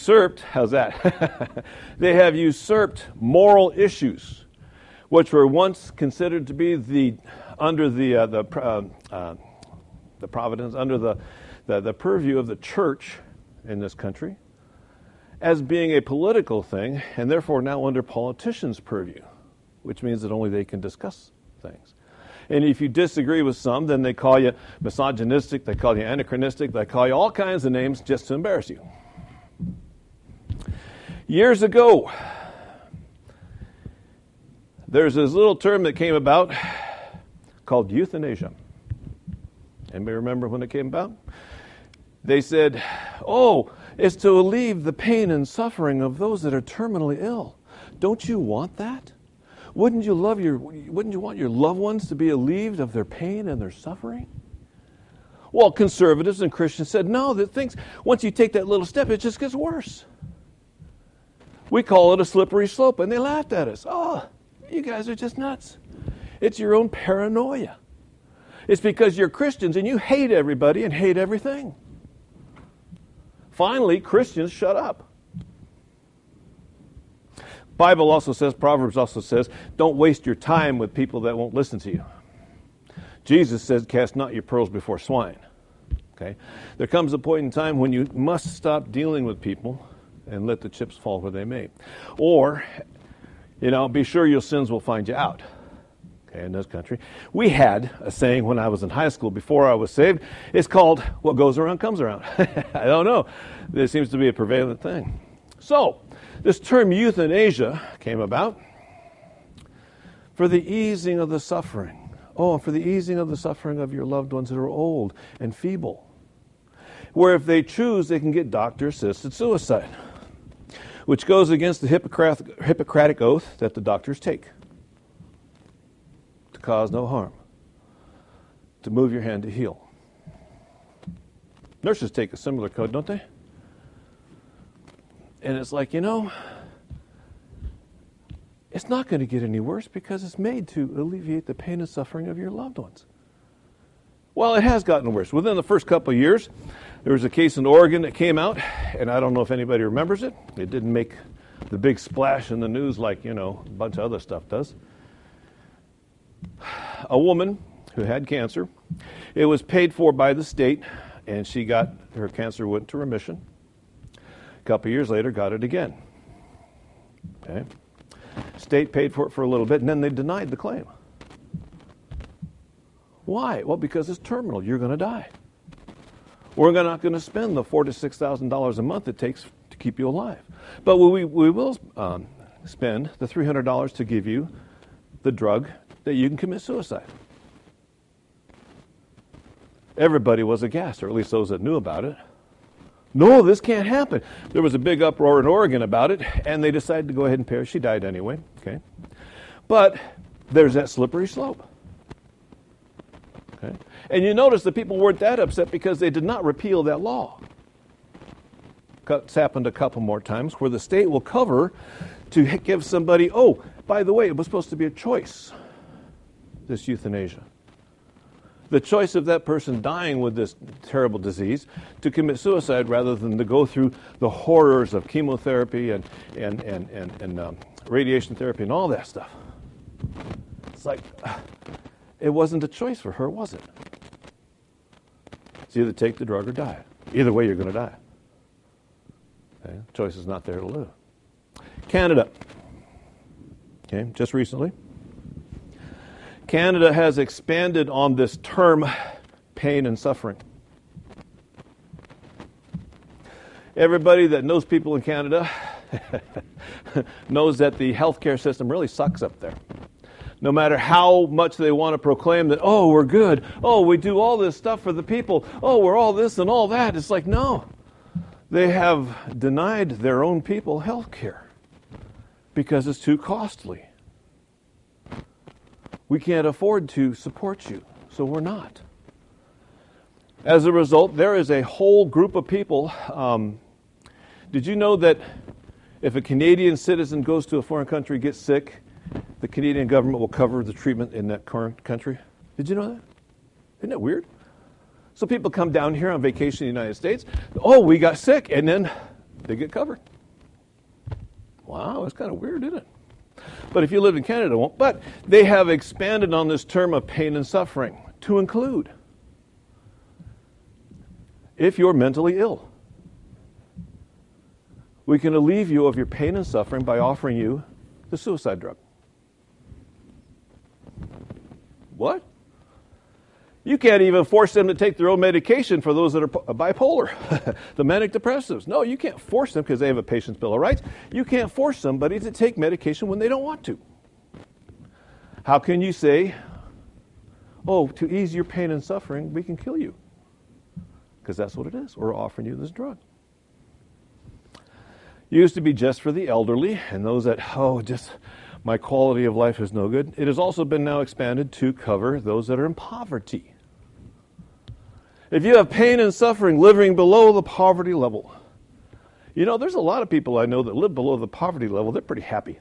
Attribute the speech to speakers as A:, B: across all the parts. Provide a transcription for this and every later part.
A: usurped, how's that? They have usurped moral issues, which were once considered to be under the providence, under the purview of the church in this country, as being a political thing, and therefore now under politicians' purview, which means that only they can discuss things. And if you disagree with some, then they call you misogynistic, they call you anachronistic, they call you all kinds of names just to embarrass you. Years ago, there's this little term that came about called euthanasia. Anybody remember when it came about? They said, oh, it's to alleviate the pain and suffering of those that are terminally ill. Don't you want that? Wouldn't you want your loved ones to be relieved of their pain and their suffering? Well, conservatives and Christians said, no, that things, once you take that little step, it just gets worse. We call it a slippery slope, and they laughed at us. Oh, you guys are just nuts. It's your own paranoia. It's because you're Christians and you hate everybody and hate everything. Finally, Christians shut up. Bible also says, Proverbs also says, don't waste your time with people that won't listen to you. Jesus says, cast not your pearls before swine. Okay? There comes a point in time when you must stop dealing with people and let the chips fall where they may. Or, be sure your sins will find you out. Okay, in this country. We had a saying when I was in high school before I was saved. It's called, what goes around comes around. I don't know. There seems to be a prevalent thing. So, this term euthanasia came about for the easing of the suffering. Oh, for the easing of the suffering of your loved ones that are old and feeble. Where if they choose, they can get doctor-assisted suicide, which goes against the Hippocratic oath that the doctors take. To cause no harm. To move your hand to heal. Nurses take a similar code, don't they? And it's like, it's not going to get any worse because it's made to alleviate the pain and suffering of your loved ones. Well, it has gotten worse. Within the first couple of years, there was a case in Oregon that came out, and I don't know if anybody remembers it. It didn't make the big splash in the news like, a bunch of other stuff does. A woman who had cancer, it was paid for by the state, and her cancer went to remission. A couple years later, got it again. Okay. State paid for it for a little bit, and then they denied the claim. Why? Well, because it's terminal. You're going to die. We're not going to spend the $4,000 to $6,000 a month it takes to keep you alive. But we will spend the $300 to give you the drug that you can commit suicide. Everybody was aghast, or at least those that knew about it. No, this can't happen. There was a big uproar in Oregon about it, and they decided to go ahead and pay her. She died anyway. Okay, but there's that slippery slope. Okay, and you notice that people weren't that upset because they did not repeal that law. It's happened a couple more times where the state will cover to give somebody, oh, by the way, it was supposed to be a choice, this euthanasia. The choice of that person dying with this terrible disease to commit suicide rather than to go through the horrors of chemotherapy and radiation therapy and all that stuff. It's like, it wasn't a choice for her, was it? It's either take the drug or die. Either way, you're going to die. Okay? Choice is not there to live. Canada. Okay, just recently. Canada has expanded on this term, pain and suffering. Everybody that knows people in Canada knows that the healthcare system really sucks up there. No matter how much they want to proclaim that, oh, we're good, oh, we do all this stuff for the people, oh, we're all this and all that, it's like, no. They have denied their own people health care because it's too costly. We can't afford to support you, so we're not. As a result, there is a whole group of people. Did you know that if a Canadian citizen goes to a foreign country, gets sick, the Canadian government will cover the treatment in that current country? Did you know that? Isn't that weird? So people come down here on vacation in the United States. Oh, we got sick, and then they get covered. Wow, that's kind of weird, isn't it? But if you live in Canada, it won't. But they have expanded on this term of pain and suffering to include if you're mentally ill. We can relieve you of your pain and suffering by offering you the suicide drug. What? You can't even force them to take their own medication for those that are bipolar, the manic depressives. No, you can't force them because they have a patient's bill of rights. You can't force somebody to take medication when they don't want to. How can you say, oh, to ease your pain and suffering, we can kill you? Because that's what it is. We're offering you this drug. It used to be just for the elderly and those that, just my quality of life is no good. It has also been now expanded to cover those that are in poverty. If you have pain and suffering living below the poverty level, there's a lot of people I know that live below the poverty level. They're pretty happy.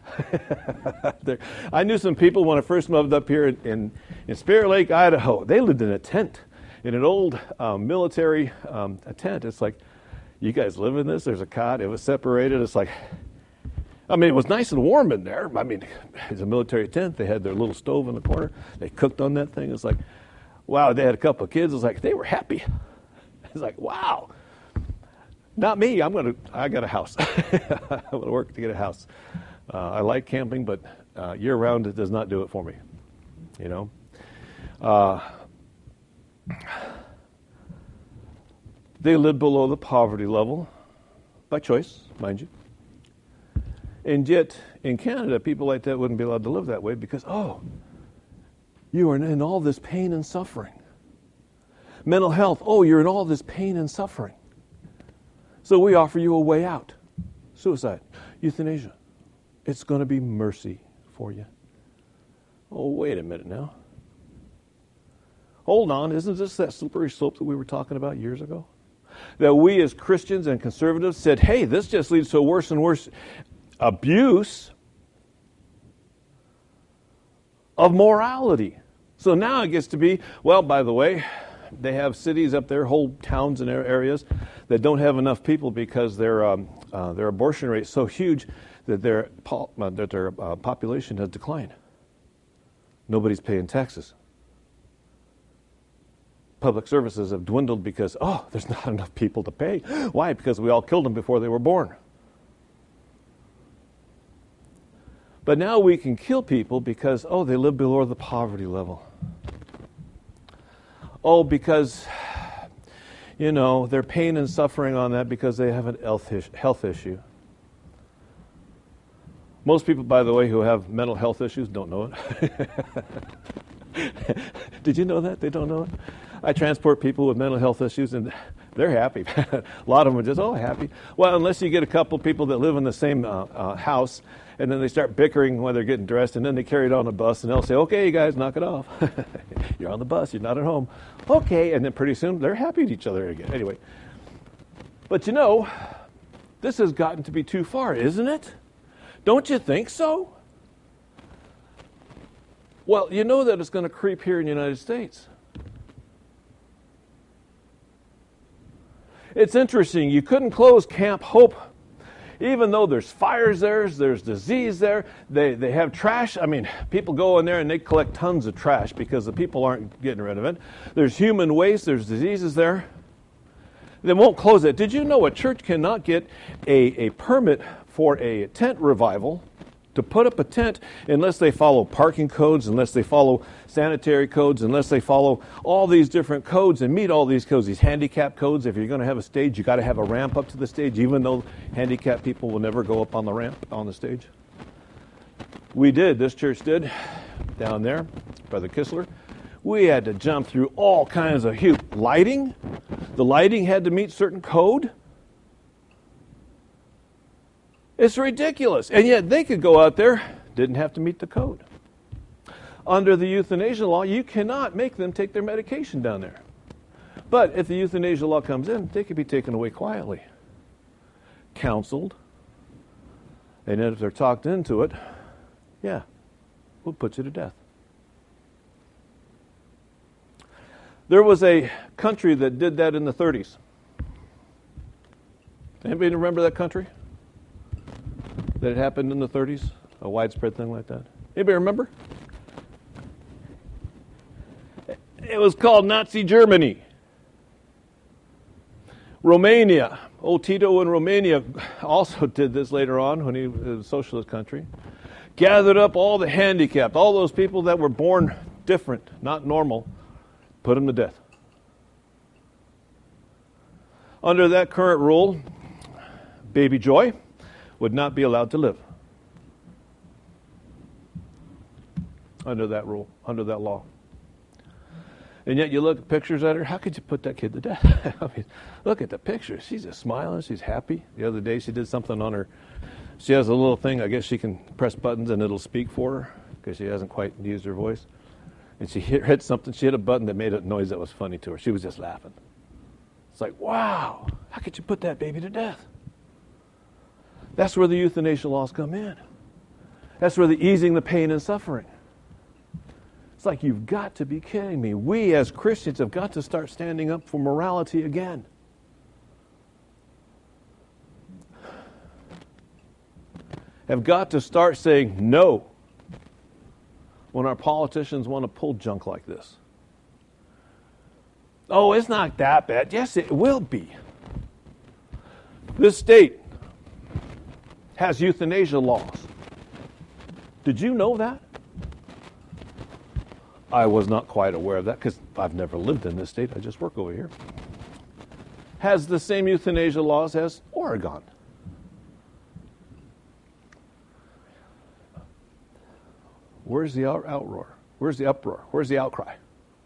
A: I knew some people when I first moved up here in Spirit Lake, Idaho. They lived in a tent, in an old military a tent. It's like, you guys live in this? There's a cot. It was separated. It's like, it was nice and warm in there. It's a military tent. They had their little stove in the corner. They cooked on that thing. It's like, wow, they had a couple of kids. It's like, they were happy. It's like, wow. Not me. I got a house. I'm going to work to get a house. I like camping, but year-round it does not do it for me. They live below the poverty level by choice, mind you. And yet, in Canada, people like that wouldn't be allowed to live that way because, you are in all this pain and suffering. Mental health, you're in all this pain and suffering. So we offer you a way out. Suicide, euthanasia. It's going to be mercy for you. Oh, wait a minute now. Hold on, isn't this that slippery slope that we were talking about years ago? That we as Christians and conservatives said, hey, this just leads to a worse and worse abuse of morality. So now it gets to be, by the way, they have cities up there, whole towns and areas that don't have enough people because their abortion rate is so huge that their population has declined. Nobody's paying taxes. Public services have dwindled because, there's not enough people to pay. Why? Because we all killed them before they were born. But now we can kill people because, they live below the poverty level. Because, they're pain and suffering on that because they have a health issue. Most people, by the way, who have mental health issues don't know it. Did you know that? They don't know it? I transport people with mental health issues, and they're happy. A lot of them are just, happy. Well, unless you get a couple people that live in the same house, and then they start bickering while they're getting dressed, and then they carry it on a bus, and they'll say, okay, you guys, knock it off. You're on the bus, you're not at home. Okay, and then pretty soon they're happy at each other again. Anyway, but this has gotten to be too far, isn't it? Don't you think so? Well, you know that it's going to creep here in the United States. It's interesting. You couldn't close Camp Hope, even though there's fires there, there's disease there. They have trash. People go in there and they collect tons of trash because the people aren't getting rid of it. There's human waste. There's diseases there. They won't close it. Did you know a church cannot get a permit for a tent revival to put up a tent unless they follow parking codes, unless they follow sanitary codes, unless they follow all these different codes and meet all these codes, these handicap codes? If you're going to have a stage, you got to have a ramp up to the stage, even though handicapped people will never go up on the ramp on the stage. This church did, down there, Brother Kistler. We had to jump through all kinds of lighting. The lighting had to meet certain code. It's ridiculous. And yet they could go out there, didn't have to meet the code. Under the euthanasia law, you cannot make them take their medication down there. But if the euthanasia law comes in, they could be taken away quietly, counseled, and then if they're talked into it, we'll put you to death. There was a country that did that in the 30s. Anybody remember that country? That it happened in the 30s? A widespread thing like that? Anybody remember? It was called Nazi Germany. Romania. Old Tito in Romania also did this later on when he was a socialist country. Gathered up all the handicapped, all those people that were born different, not normal, put them to death. Under that current rule, baby Joy would not be allowed to live. Under that rule, under that law. And yet you look at pictures at her, how could you put that kid to death? I mean, look at the picture. She's just smiling, she's happy. The other day she did something on her, she has a little thing, I guess she can press buttons and it'll speak for her, because she hasn't quite used her voice. And she hit something, she hit a button that made a noise that was funny to her. She was just laughing. It's like, wow, how could you put that baby to death? That's where the euthanasia laws come in. That's where the easing the pain and suffering. It's like, you've got to be kidding me. We as Christians have got to start standing up for morality again. Have got to start saying no when our politicians want to pull junk like this. Oh, it's not that bad. Yes, it will be. This state has euthanasia laws. Did you know that? I was not quite aware of that because I've never lived in this state. I just work over here. Has the same euthanasia laws as Oregon. Where's the outroar? Where's the uproar? Where's the outcry?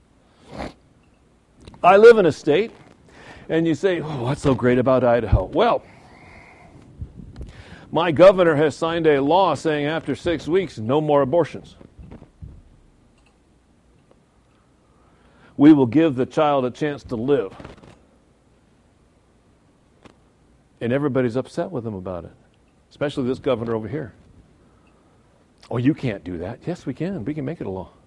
A: I live in a state, and you say, oh, what's so great about Idaho? Well, my governor has signed a law saying after 6 weeks, no more abortions. We will give the child a chance to live. And everybody's upset with him about it, especially this governor over here. Oh, you can't do that. Yes, we can. We can make it a law.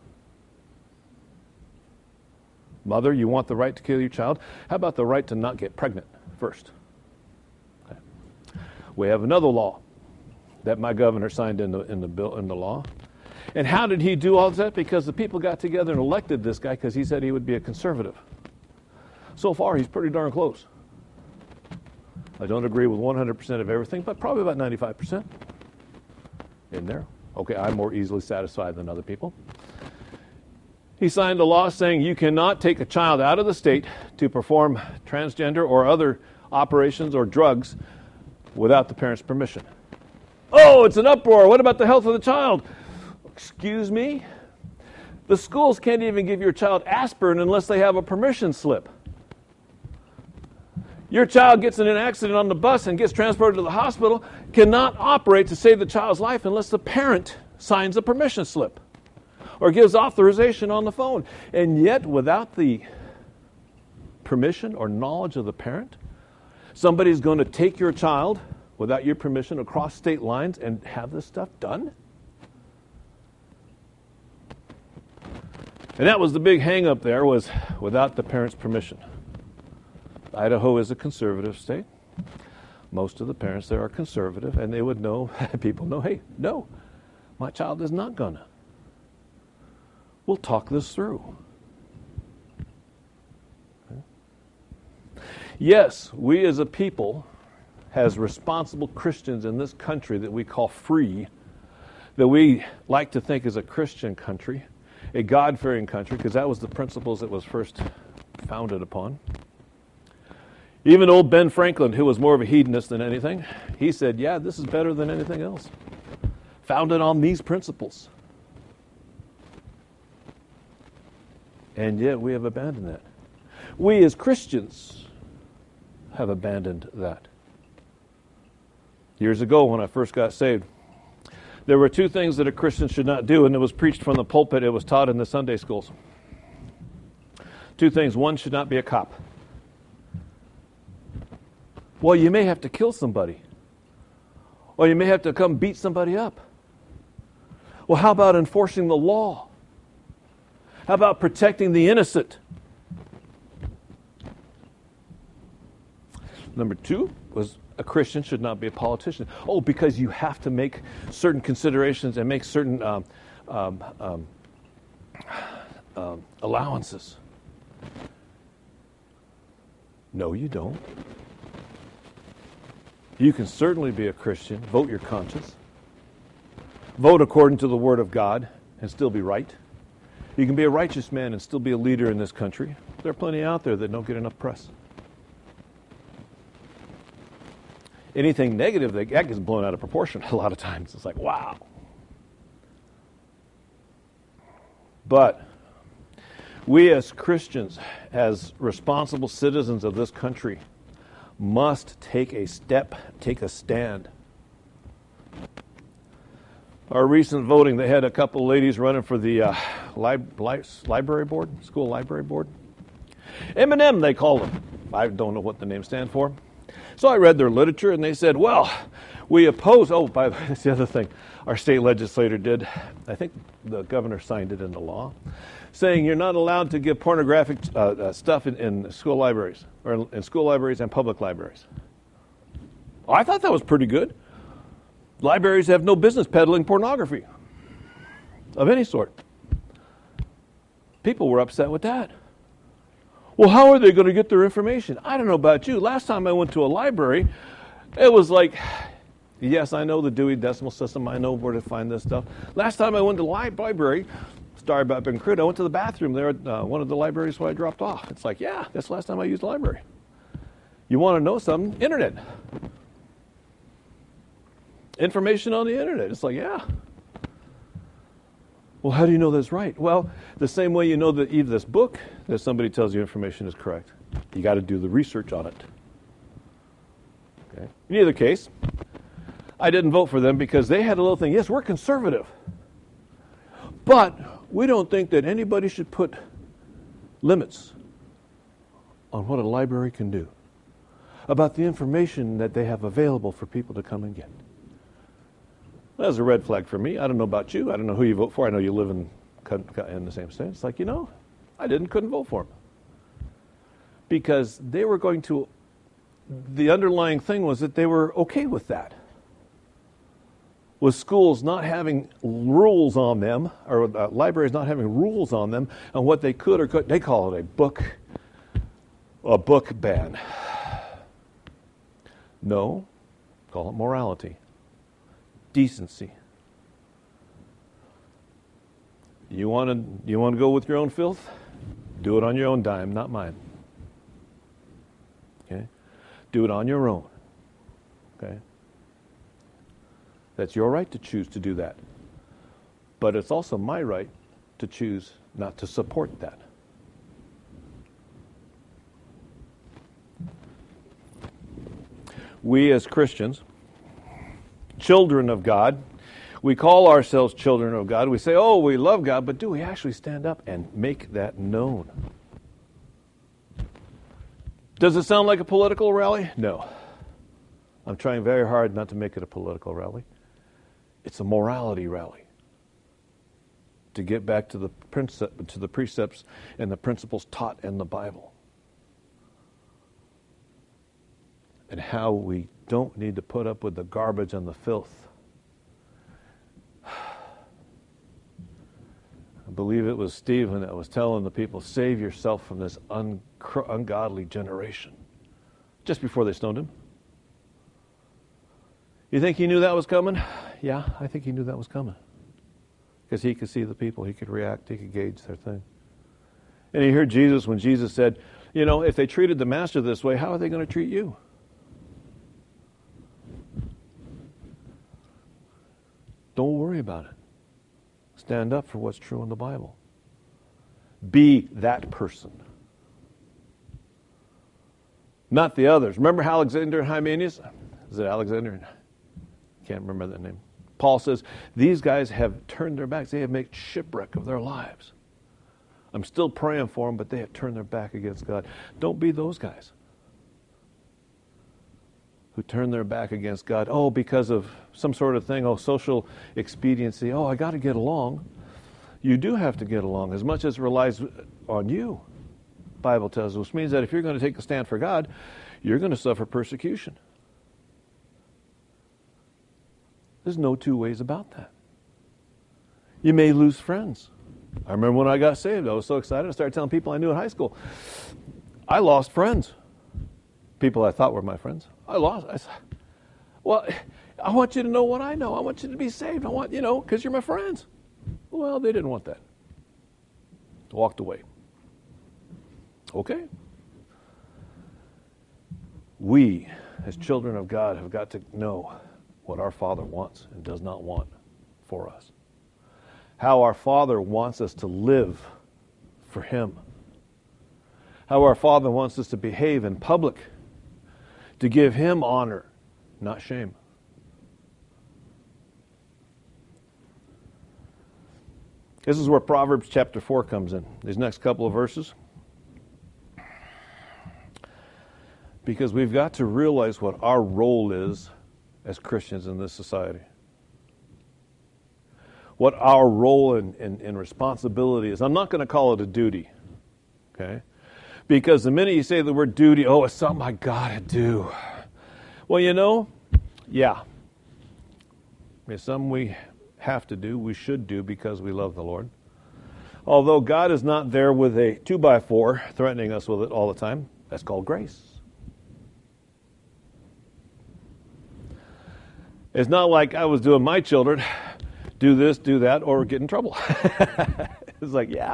A: Mother, you want the right to kill your child? How about the right to not get pregnant first? Okay. We have another law that my governor signed in the law. And how did he do all that? Because the people got together and elected this guy because he said he would be a conservative. So far, he's pretty darn close. I don't agree with 100% of everything, but probably about 95% in there. Okay, I'm more easily satisfied than other people. He signed a law saying you cannot take a child out of the state to perform transgender or other operations or drugs without the parent's permission. Oh, it's an uproar. What about the health of the child? Excuse me? The schools can't even give your child aspirin unless they have a permission slip. Your child gets in an accident on the bus and gets transported to the hospital, cannot operate to save the child's life unless the parent signs a permission slip or gives authorization on the phone. And yet, without the permission or knowledge of the parent, somebody's going to take your child without your permission across state lines and have this stuff done? And that was the big hang-up there, was without the parent's permission. Idaho is a conservative state. Most of the parents there are conservative, and they would know, people know, hey, no, my child is not gonna. We'll talk this through. Okay. Yes, we as a people, as responsible Christians in this country that we call free, that we like to think is a Christian country, a God-fearing country, because that was the principles it was first founded upon. Even old Ben Franklin, who was more of a hedonist than anything, he said, yeah, this is better than anything else. Founded on these principles. And yet we have abandoned that. We as Christians have abandoned that. Years ago when I first got saved, there were two things that a Christian should not do, and it was preached from the pulpit. It was taught in the Sunday schools. Two things. One, should not be a cop. Well, you may have to kill somebody. Or you may have to come beat somebody up. Well, how about enforcing the law? How about protecting the innocent? Number two was a Christian should not be a politician. Oh, because you have to make certain considerations and make certain allowances. No, you don't. You can certainly be a Christian, vote your conscience, vote according to the Word of God, and still be right. You can be a righteous man and still be a leader in this country. There are plenty out there that don't get enough press. Anything negative, that gets blown out of proportion a lot of times. It's like, wow. But we as Christians, as responsible citizens of this country, must take a stand. Our recent voting, they had a couple ladies running for the library board, school library board. M&M, they call them. I don't know what the name stands for. So I read their literature, and they said, well, we oppose, oh, by the way, that's the other thing our state legislator did. I think the governor signed it into law, saying you're not allowed to give pornographic stuff in school libraries, or in school libraries and public libraries. Well, I thought that was pretty good. Libraries have no business peddling pornography of any sort. People were upset with that. Well, how are they going to get their information? I don't know about you. Last time I went to a library, it was like, yes, I know the Dewey Decimal System. I know where to find this stuff. Last time I went to the library, sorry about being crude, I went to the bathroom there at one of the libraries where I dropped off. It's like, yeah, that's the last time I used the library. You want to know something? Internet. Information on the internet. It's like, yeah. Well, how do you know that's right? Well, the same way you know that even this book, that somebody tells you information is correct. You got to do the research on it. Okay. In either case, I didn't vote for them because they had a little thing. Yes, we're conservative. But we don't think that anybody should put limits on what a library can do about the information that they have available for people to come and get. That was a red flag for me. I don't know about you. I don't know who you vote for. I know you live in the same state. It's like, I couldn't vote for them. Because they were going to, the underlying thing was that they were okay with that. With schools not having rules on them, or libraries not having rules on them, on what they could or couldn't. They call it a book ban. No, call it morality. Decency. You want to go with your own filth? Do it on your own dime, not mine. Okay? Do it on your own. Okay? That's your right to choose to do that. But it's also my right to choose not to support that. We as Christians, children of God, we call ourselves children of God. We say, oh, we love God, but do we actually stand up and make that known? Does it sound like a political rally? No. I'm trying very hard not to make it a political rally. It's a morality rally. To get back to the precepts and the principles taught in the Bible. And how we don't need to put up with the garbage and the filth. I believe it was Stephen that was telling the people, save yourself from this ungodly generation. Just before they stoned him. You think he knew that was coming? Yeah, I think he knew that was coming. Because he could see the people, he could react, he could gauge their thing. And you hear Jesus when Jesus said, if they treated the master this way, how are they going to treat you? Don't worry about it. Stand up for what's true in the Bible. Be that person. Not the others. Remember Alexander and Hymenaeus? Is it Alexander? Can't remember that name. Paul says, these guys have turned their backs. They have made shipwreck of their lives. I'm still praying for them, but they have turned their back against God. Don't be those guys who turn their back against God. Oh, because of some sort of thing. Oh, social expediency. Oh, I got to get along. You do have to get along as much as it relies on you. The Bible tells us, which means that if you're going to take a stand for God, you're going to suffer persecution. There's no two ways about that. You may lose friends. I remember when I got saved, I was so excited. I started telling people I knew in high school. I lost friends. People I thought were my friends. I said, well, I want you to know what I know. I want you to be saved. I want, because you're my friends. Well, they didn't want that. Walked away. Okay. We, as children of God, have got to know what our Father wants and does not want for us. How our Father wants us to live for Him. How our Father wants us to behave in public, to give Him honor, not shame. This is where Proverbs chapter 4 comes in, these next couple of verses. Because we've got to realize what our role is as Christians in this society. What our role and responsibility is. I'm not going to call it a duty, okay? Because the minute you say the word duty, oh, it's something I got to do. Well, yeah. It's something we have to do, we should do because we love the Lord. Although God is not there with a 2x4 threatening us with it all the time, that's called grace. It's not like I was doing my children, do this, do that, or get in trouble. It's like, yeah,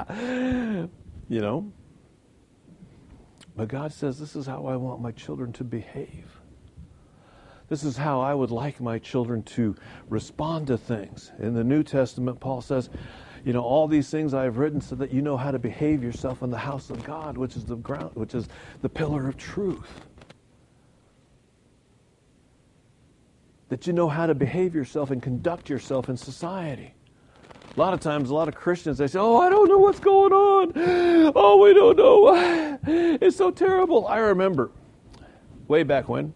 A: But God says, this is how I want my children to behave. This is how I would like my children to respond to things. In the New Testament, Paul says, all these things I have written so that you know how to behave yourself in the house of God, which is the ground, which is the pillar of truth. That you know how to behave yourself and conduct yourself in society. A lot of times, a lot of Christians, they say, oh, I don't know what's going on. Oh, we don't know. It's so terrible. I remember way back when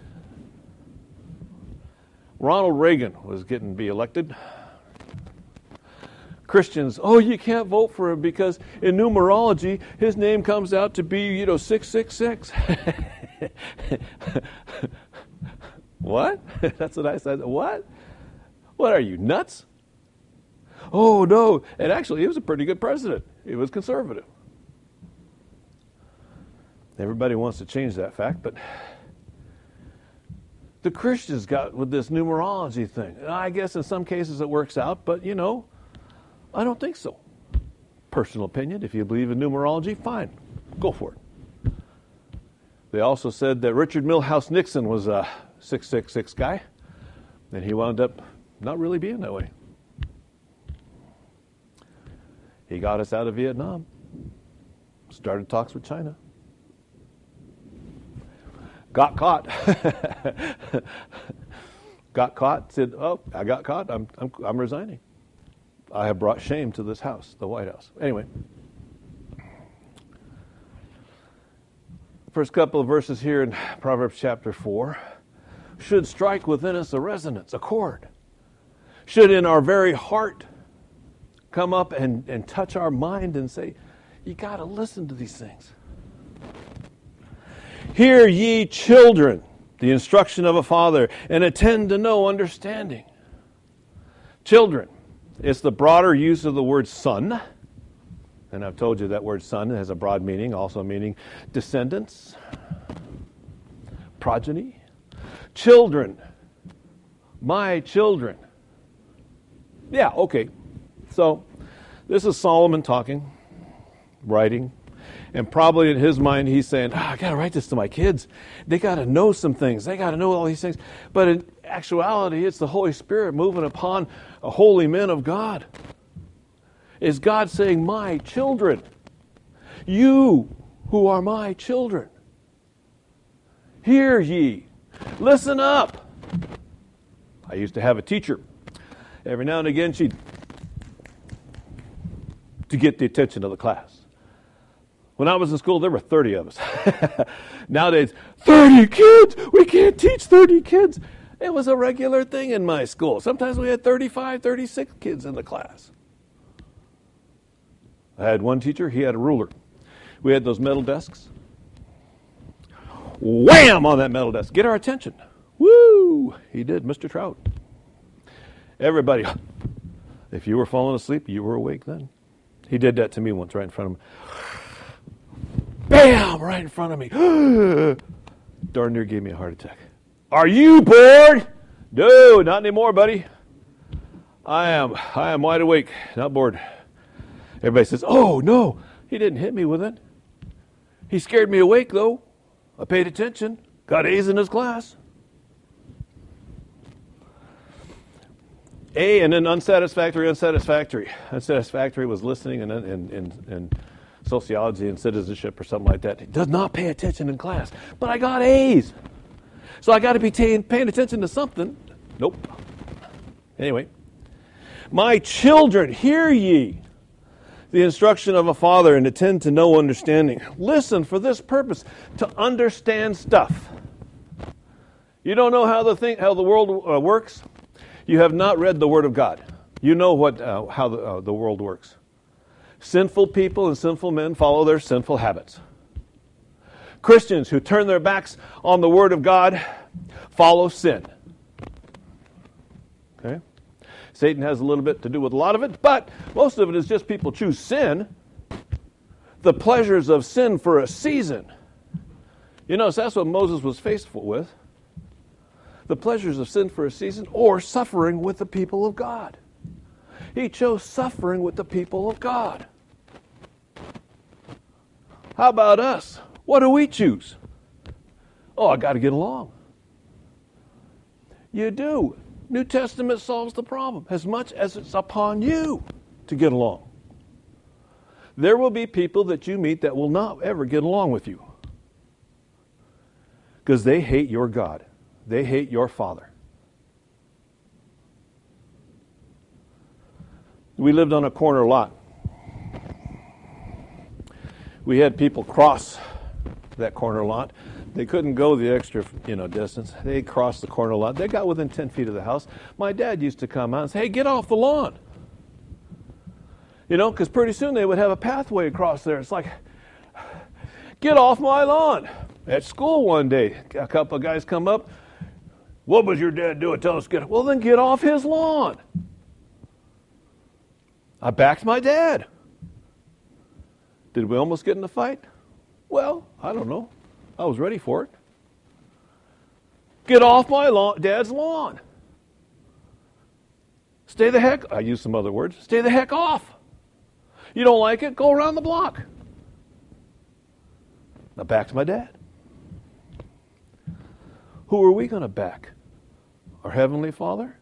A: Ronald Reagan was getting to be elected. Christians, oh, you can't vote for him because in numerology, his name comes out to be, 666. What? That's what I said. What? What are you, nuts? Oh, no. And actually, he was a pretty good president. He was conservative. Everybody wants to change that fact, but the Christians got with this numerology thing. I guess in some cases it works out, but, I don't think so. Personal opinion, if you believe in numerology, fine. Go for it. They also said that Richard Milhouse Nixon was a 666 guy, and he wound up not really being that way. He got us out of Vietnam, started talks with China. Got caught. Got caught, said, oh, I got caught, I'm resigning. I have brought shame to this house, the White House. Anyway. First couple of verses here in Proverbs chapter 4 should strike within us a resonance, a chord. Should in our very heart come up and touch our mind and say, you got to listen to these things. Hear ye children, the instruction of a father, and attend to know understanding. Children, it's the broader use of the word son. And I've told you that word son has a broad meaning, also meaning descendants, progeny. Children, my children. Yeah, okay. So this is Solomon talking, writing. And probably in his mind, he's saying, I got to write this to my kids. They got to know some things. They got to know all these things. But in actuality, it's the Holy Spirit moving upon a holy men of God. Is God saying, my children, you who are my children, hear ye, listen up. I used to have a teacher. Every now and again, she'd to get the attention of the class. When I was in school, there were 30 of us. Nowadays, 30 kids! We can't teach 30 kids! It was a regular thing in my school. Sometimes we had 35, 36 kids in the class. I had one teacher, he had a ruler. We had those metal desks. Wham! On that metal desk. Get our attention. Woo! He did, Mr. Trout. Everybody, if you were falling asleep, you were awake then. He did that to me once right in front of me. Bam! Right in front of me. Darn near gave me a heart attack. Are you bored? No, not anymore, buddy. I am wide awake, not bored. Everybody says, oh, no, he didn't hit me with it. He scared me awake, though. I paid attention. Got A's in his class. A and then unsatisfactory. Unsatisfactory was listening and sociology and citizenship or something like that. He does not pay attention in class. But I got A's. So I got to be paying attention to something. Nope. Anyway. My children, hear ye the instruction of a father, and attend to no understanding. Listen for this purpose, to understand stuff. You don't know how the world works? You have not read the Word of God. You know how the world works. Sinful people and sinful men follow their sinful habits. Christians who turn their backs on the Word of God follow sin. Okay? Satan has a little bit to do with a lot of it, but most of it is just people choose sin, the pleasures of sin for a season. You notice that's what Moses was faced with. The pleasures of sin for a season or suffering with the people of God. He chose suffering with the people of God. How about us? What do we choose? Oh, I got to get along. You do. New Testament solves the problem as much as it's upon you to get along. There will be people that you meet that will not ever get along with you because they hate your God. They hate your Father. We lived on a corner lot. We had people cross that corner lot. They couldn't go the extra, distance. They crossed the corner lot. They got within 10 feet of the house. My dad used to come out and say, hey, get off the lawn. Because pretty soon they would have a pathway across there. It's like, get off my lawn. At school one day, a couple of guys come up. What was your dad doing? Tell us, well, then get off his lawn. I backed my dad. Did we almost get in a fight? Well, I don't know. I was ready for it. Get off my dad's lawn. Stay the heck, I use some other words, stay the heck off. You don't like it? Go around the block. I backed my dad. Who are we going to back? Our Heavenly Father?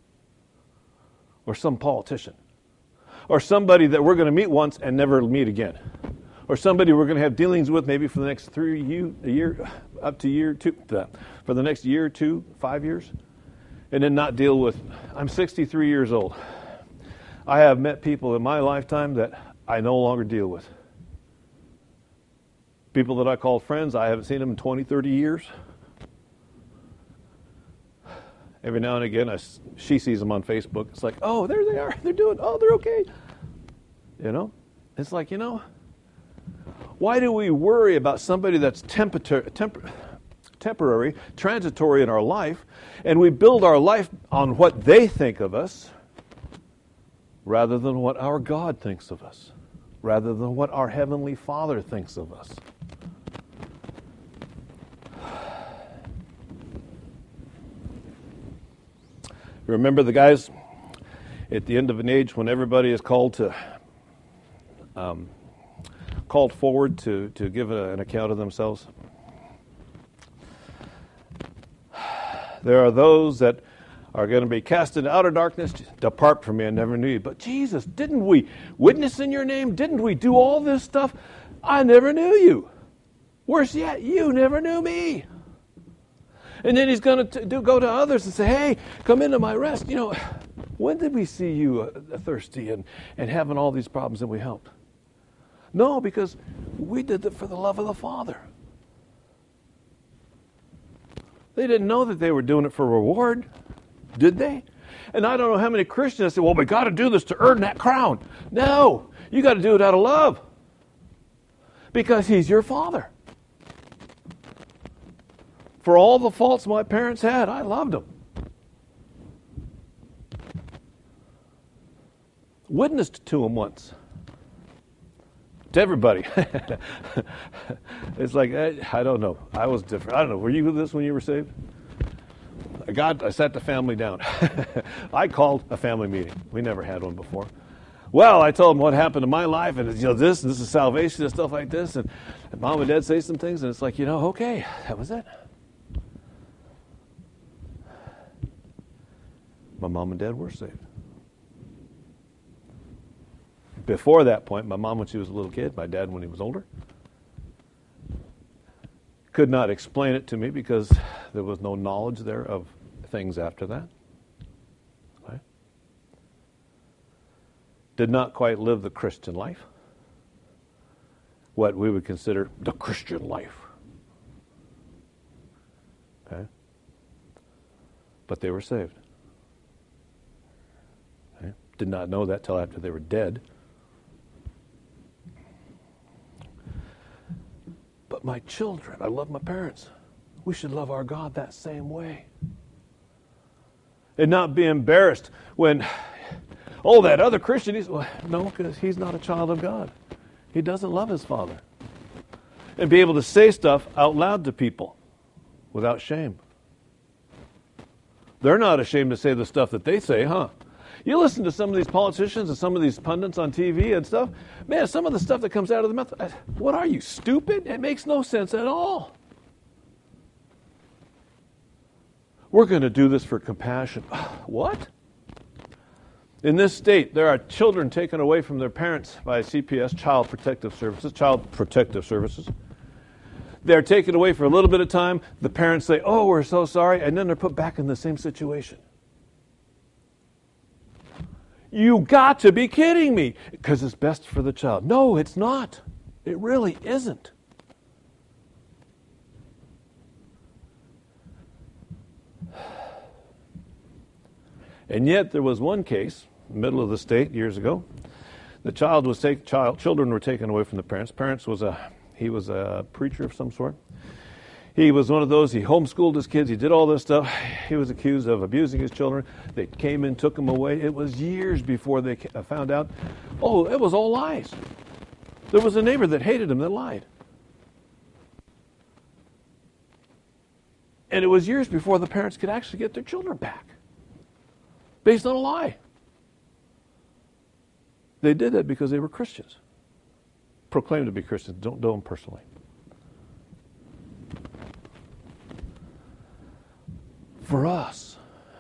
A: Or some politician? Or somebody that we're going to meet once and never meet again? Or somebody we're going to have dealings with maybe for the next for the next year, 2, 5 years, and then not deal with. I'm 63 years old. I have met people in my lifetime that I no longer deal with. People that I call friends, I haven't seen them in 20, 30 years. Every now and again, she sees them on Facebook. It's like, oh, there they are. They're okay. It's like, why do we worry about somebody that's temporary, transitory in our life, and we build our life on what they think of us rather than what our God thinks of us, rather than what our Heavenly Father thinks of us? Remember the guys at the end of an age when everybody is called forward to give an account of themselves? There are those that are going to be cast into outer darkness. Depart from me, I never knew you. But Jesus, didn't we witness in your name? Didn't we do all this stuff? I never knew you. Worse yet, you never knew me. And then he's going to go to others and say, hey, come into my rest. When did we see you thirsty and having all these problems and we helped? No, because we did it for the love of the Father. They didn't know that they were doing it for reward, did they? And I don't know how many Christians say, well, we got to do this to earn that crown. No, you got to do it out of love. Because He's your Father. For all the faults my parents had, I loved them. witnessed to them once. To everybody. It's like, I don't know. I was different. I don't know. Were you with this when you were saved? I sat the family down. I called a family meeting. We never had one before. Well, I told them what happened in my life, and this is salvation and stuff like this, and Mom and Dad say some things, and it's like, okay, that was it. My mom and dad were saved. Before that point, my mom when she was a little kid, my dad when he was older, could not explain it to me because there was no knowledge there of things after that. Okay. Did not quite live the Christian life, what we would consider the Christian life. Okay. But they were saved. Okay. Did not know that till after they were dead. But my children, I love my parents. We should love our God that same way. And not be embarrassed when, that other Christian, no, because he's not a child of God. He doesn't love his Father. And be able to say stuff out loud to people without shame. They're not ashamed to say the stuff that they say, huh? You listen to some of these politicians and some of these pundits on TV and stuff, man, some of the stuff that comes out of the mouth, what are you, stupid? It makes no sense at all. We're going to do this for compassion. What? In this state, there are children taken away from their parents by CPS, Child Protective Services. They're taken away for a little bit of time. The parents say, we're so sorry, and then they're put back in the same situation. You got to be kidding me, because it's best for the child. No, it's not. It really isn't. And yet there was one case, in the middle of the state years ago. The children were taken away from the parents. He was a preacher of some sort. He was one of those, he homeschooled his kids, he did all this stuff. He was accused of abusing his children. They came in, took him away. It was years before they found out, it was all lies. There was a neighbor that hated him that lied. And it was years before the parents could actually get their children back, based on a lie. They did that because they were Christians. Proclaimed to be Christians, don't know them personally. For us,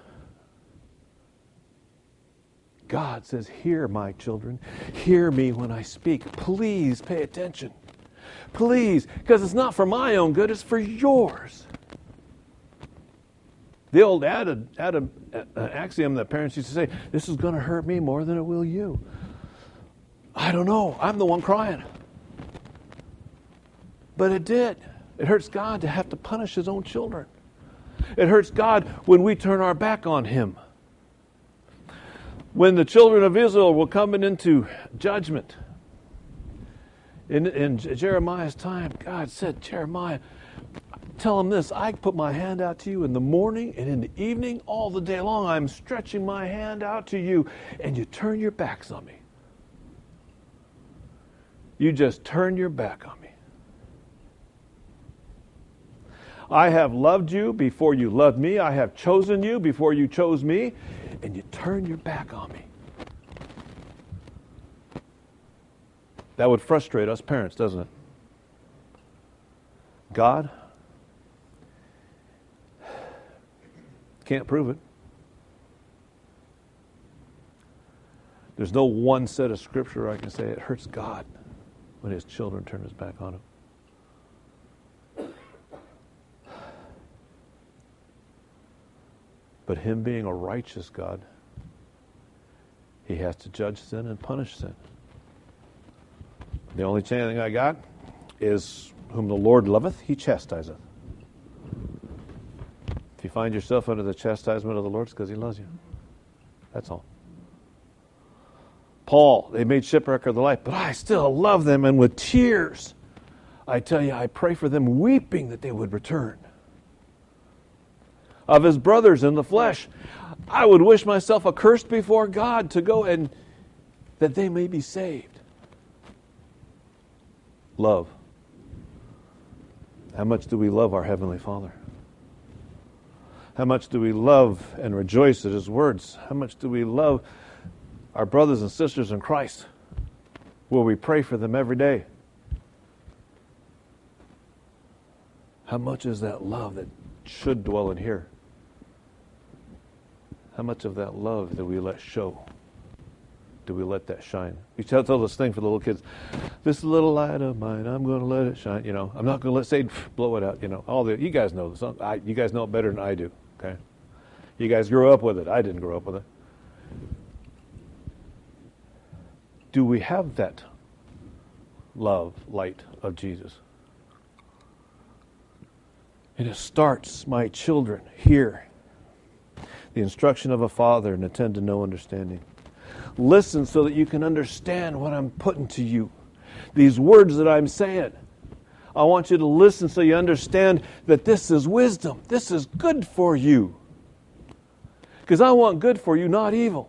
A: God says, hear my children, hear me when I speak. Please pay attention. Please, because it's not for my own good, it's for yours. The old axiom that parents used to say, this is going to hurt me more than it will you. I don't know. I'm the one crying. But it did. It hurts God to have to punish his own children. It hurts God when we turn our back on him. When the children of Israel were coming into judgment, in Jeremiah's time, God said, Jeremiah, tell them this, I put my hand out to you in the morning and in the evening, all the day long. I'm stretching my hand out to you, and you turn your backs on me. You just turn your back on me. I have loved you before you loved me. I have chosen you before you chose me. And you turn your back on me. That would frustrate us parents, doesn't it? God can't prove it. There's no one set of scripture I can say it hurts God when his children turn his back on him. But him being a righteous God, he has to judge sin and punish sin. The only thing I got is, whom the Lord loveth, he chastiseth. If you find yourself under the chastisement of the Lord, it's because he loves you. That's all. Paul, they made shipwreck of the life, but I still love them, and with tears, I tell you, I pray for them, weeping that they would return. Of his brothers in the flesh, I would wish myself accursed before God to go and that they may be saved. Love. How much do we love our Heavenly Father? How much do we love and rejoice at His words? How much do we love our brothers and sisters in Christ? Will we pray for them every day? How much is that love that should dwell in here? How much of that love do we let show? Do we let that shine? We tell this thing for the little kids, this little light of mine, I'm going to let it shine. You know, I'm not going to let Satan blow it out. You know, you guys know this. You guys know it better than I do. Okay, you guys grew up with it. I didn't grow up with it. Do we have that love, light of Jesus? And it starts, my children, here. The instruction of a father, and attend to no understanding. Listen so that you can understand what I'm putting to you. These words that I'm saying. I want you to listen so you understand that this is wisdom. This is good for you. Because I want good for you, not evil.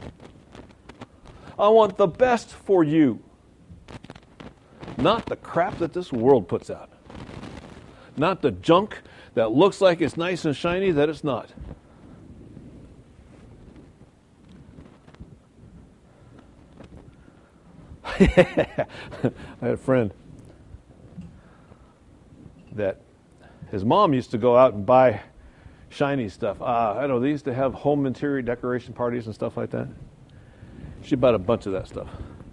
A: I want the best for you. Not the crap that this world puts out. Not the junk that looks like it's nice and shiny that it's not. I had a friend that his mom used to go out and buy shiny stuff. I know they used to have home interior decoration parties and stuff like that. She bought a bunch of that stuff.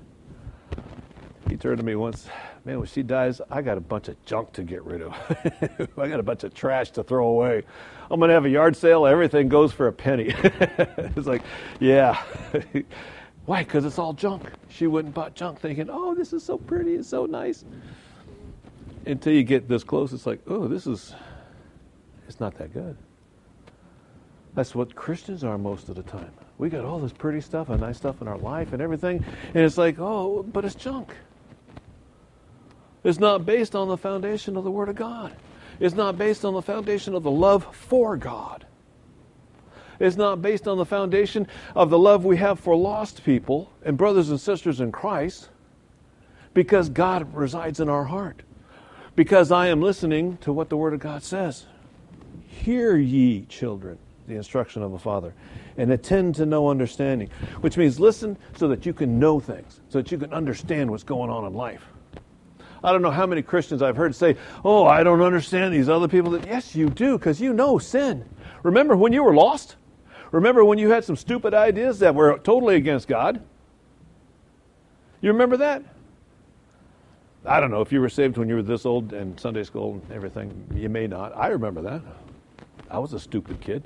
A: He turned to me once, man, when she dies, I got a bunch of junk to get rid of. I got a bunch of trash to throw away. I'm going to have a yard sale. Everything goes for a penny. It's like, yeah. Why? Because it's all junk. She went and bought junk thinking, oh, this is so pretty, it's so nice. Until you get this close, it's like, oh, it's not that good. That's what Christians are most of the time. We got all this pretty stuff and nice stuff in our life and everything, and it's like, oh, but it's junk. It's not based on the foundation of the Word of God. It's not based on the foundation of the love for God. It's not based on the foundation of the love we have for lost people and brothers and sisters in Christ, because God resides in our heart. Because I am listening to what the Word of God says. Hear ye, children, the instruction of a father, and attend to no understanding. Which means listen so that you can know things, so that you can understand what's going on in life. I don't know how many Christians I've heard say, oh, I don't understand these other people. Yes, you do, because you know sin. Remember when you were lost? Remember when you had some stupid ideas that were totally against God? You remember that? I don't know if you were saved when you were this old and Sunday school and everything. You may not. I remember that. I was a stupid kid.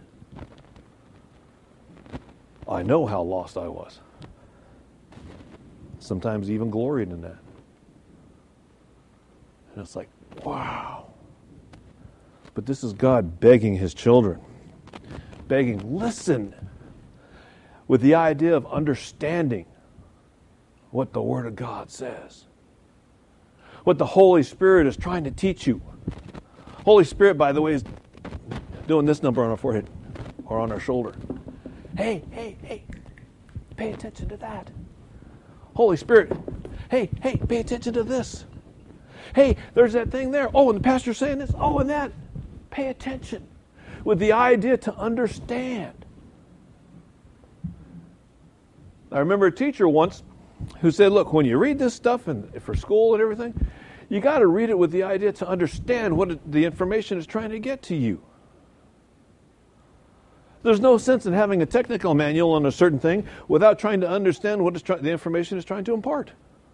A: I know how lost I was. Sometimes even gloried in that. And it's like, wow. But this is God begging His children. Begging, listen, with the idea of understanding what the Word of God says. What the Holy Spirit is trying to teach you. Holy Spirit, by the way, is doing this number on our forehead or on our shoulder. Hey, pay attention to that. Holy Spirit, hey, pay attention to this. Hey, there's that thing there. Oh, and the pastor's saying this. Oh, and that. Pay attention. With the idea to understand. I remember a teacher once who said, look, when you read this stuff and for school and everything, you got to read it with the idea to understand what the information is trying to get to you. There's no sense in having a technical manual on a certain thing without trying to understand what the information is trying to impart.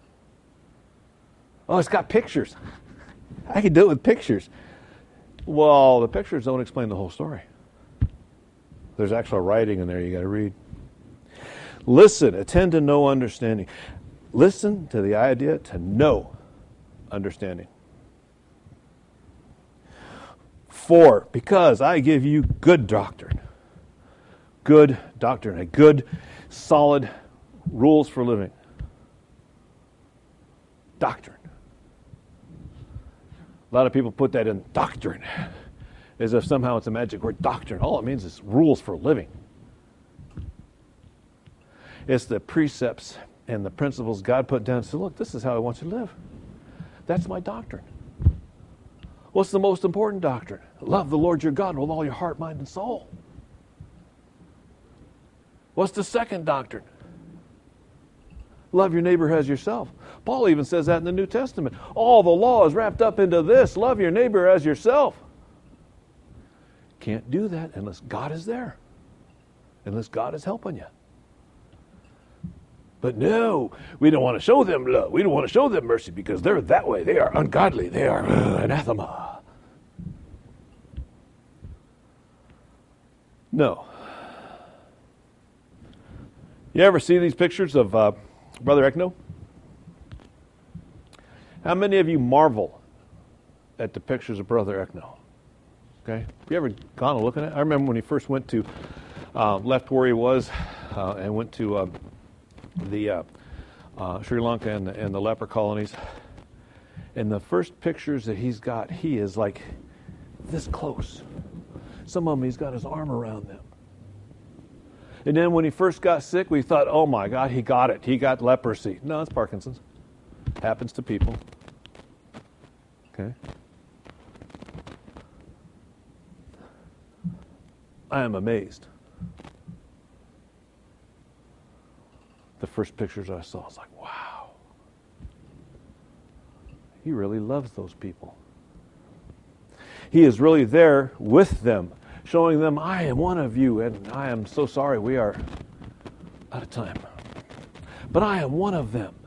A: Oh, it's got pictures. I can do it with pictures. Well, the pictures don't explain the whole story. There's actual writing in there you got to read. Listen, attend to no understanding. Listen to the idea to know understanding. 4, because I give you good doctrine. Good doctrine, a good, solid rules for living. Doctrine. A lot of people put that in doctrine, as if somehow it's a magic word, doctrine. All it means is rules for living. It's the precepts and the principles God put down and said, look, this is how I want you to live. That's my doctrine. What's the most important doctrine? Love the Lord your God with all your heart, mind, and soul. What's the second doctrine? Love your neighbor as yourself. Paul even says that in the New Testament. All the law is wrapped up into this. Love your neighbor as yourself. Can't do that unless God is there. Unless God is helping you. But no, we don't want to show them love. We don't want to show them mercy because they're that way. They are ungodly. They are anathema. No. You ever see these pictures of Brother Ekno? How many of you marvel at the pictures of Brother Ekno? Okay, have you ever gone and looking at it? I remember when he first went to, left where he was and went to the Sri Lanka and the leper colonies. And the first pictures that he's got, he is like this close. Some of them, he's got his arm around them. And then when he first got sick, we thought, oh my God, he got it. He got leprosy. No, it's Parkinson's. Happens to people. Okay. I am amazed. The first pictures I saw, I was like, wow. He really loves those people. He is really there with them, showing them, I am one of you, and I am so sorry we are out of time. But I am one of them.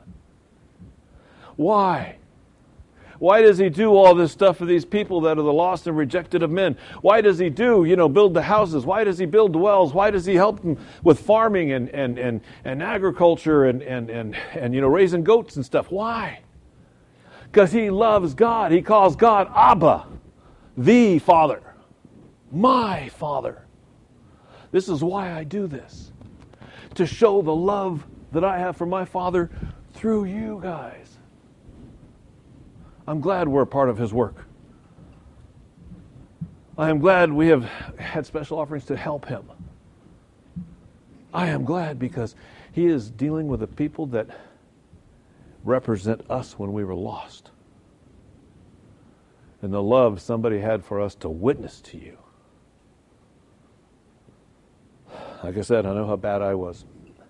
A: Why? Why does he do all this stuff for these people that are the lost and rejected of men? Why does he build the houses? Why does he build the wells? Why does he help them with farming and agriculture and raising goats and stuff? Why? Because he loves God. He calls God Abba, the Father, my Father. This is why I do this. To show the love that I have for my Father through you guys. I'm glad we're a part of his work. I am glad we have had special offerings to help him. I am glad because he is dealing with the people that represent us when we were lost. And the love somebody had for us to witness to you. Like I said, I know how bad I was.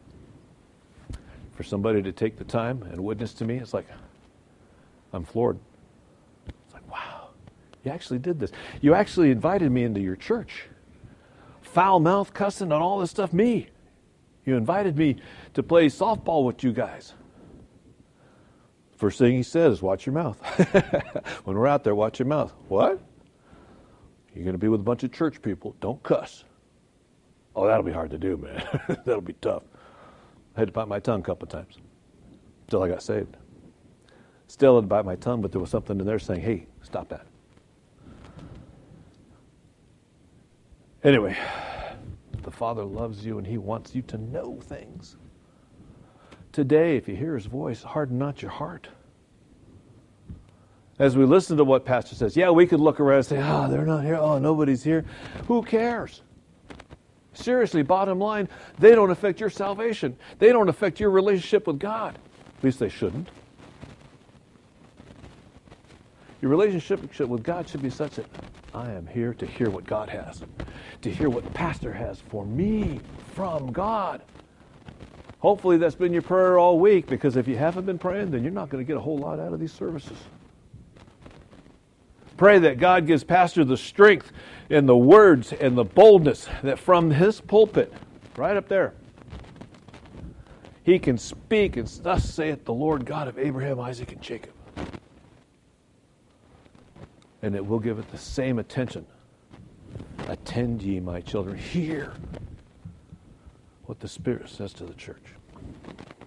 A: For somebody to take the time and witness to me, it's like, I'm floored. It's like, wow, you actually did this. You actually invited me into your church. Foul mouth, cussing, and all this stuff, me. You invited me to play softball with you guys. First thing he said is, watch your mouth. When we're out there, watch your mouth. What? You're going to be with a bunch of church people. Don't cuss. Oh, that'll be hard to do, man. That'll be tough. I had to bite my tongue a couple of times until I got saved. Still had to bite my tongue, but there was something in there saying, hey, stop that. Anyway, the Father loves you and he wants you to know things. Today, if you hear his voice, harden not your heart. As we listen to what Pastor says, yeah, we could look around and say, they're not here. Oh, nobody's here. Who cares? Seriously, bottom line, they don't affect your salvation. They don't affect your relationship with God. At least they shouldn't. Your relationship with God should be such that I am here to hear what God has, to hear what the pastor has for me from God. Hopefully that's been your prayer all week, because if you haven't been praying, then you're not going to get a whole lot out of these services. Pray that God gives Pastor the strength and the words and the boldness that from his pulpit, right up there, he can speak, and thus saith the Lord God of Abraham, Isaac, and Jacob. And it will give it the same attention. Attend ye, my children. Hear what the Spirit says to the church.